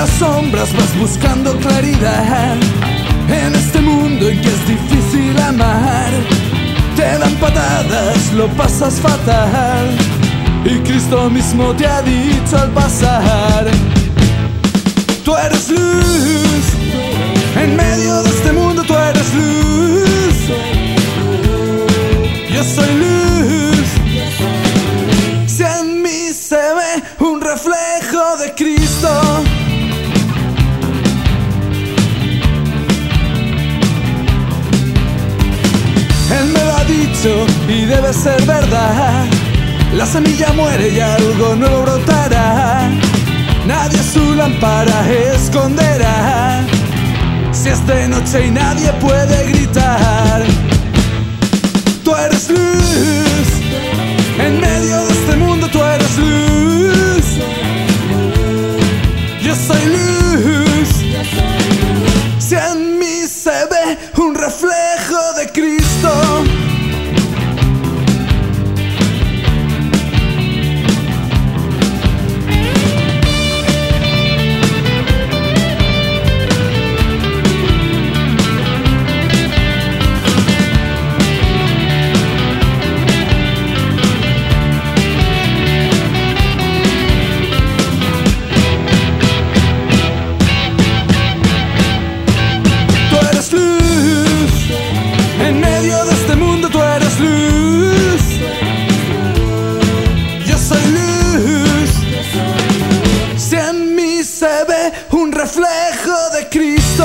las sombras vas buscando claridad. En este mundo en que es difícil amar, te dan patadas, lo pasas fatal. Y Cristo mismo te ha dicho al pasar: tú eres luz, en medio de este mundo tú eres luz. Yo soy luz, si en mí se ve un reflejo de Cristo. Él me lo ha dicho y debe ser verdad. La semilla muere y algo nuevo brotará. Nadie su lámpara esconderá. Si es de noche y nadie puede gritar. Tú eres luz, en medio de este mundo tú eres luz. Yo soy luz, si en mí se ve un reflejo de Cristo. Un reflejo de Cristo.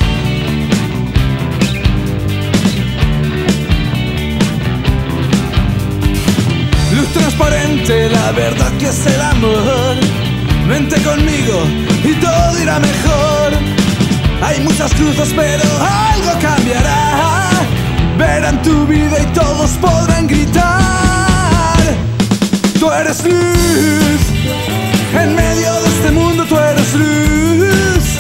Luz transparente, la verdad que es el amor. Vente conmigo y todo irá mejor. Hay muchas cruces pero algo cambiará. Verán tu vida y todos podrán gritar: tú eres luz, en medio de este mundo tú eres luz.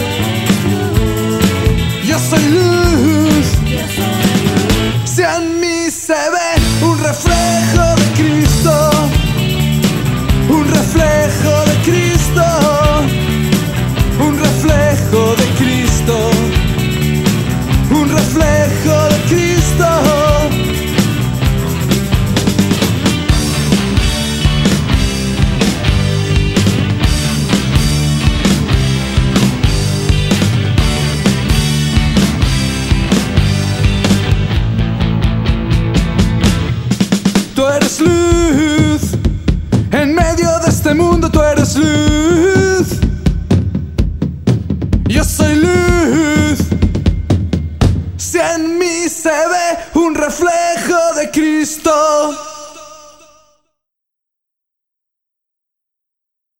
Yo soy luz, si en mí se ve un reflejo de Cristo. Un reflejo de Cristo. Un reflejo de Cristo. Un reflejo de Cristo. Tú eres luz, en medio de este mundo tú eres luz.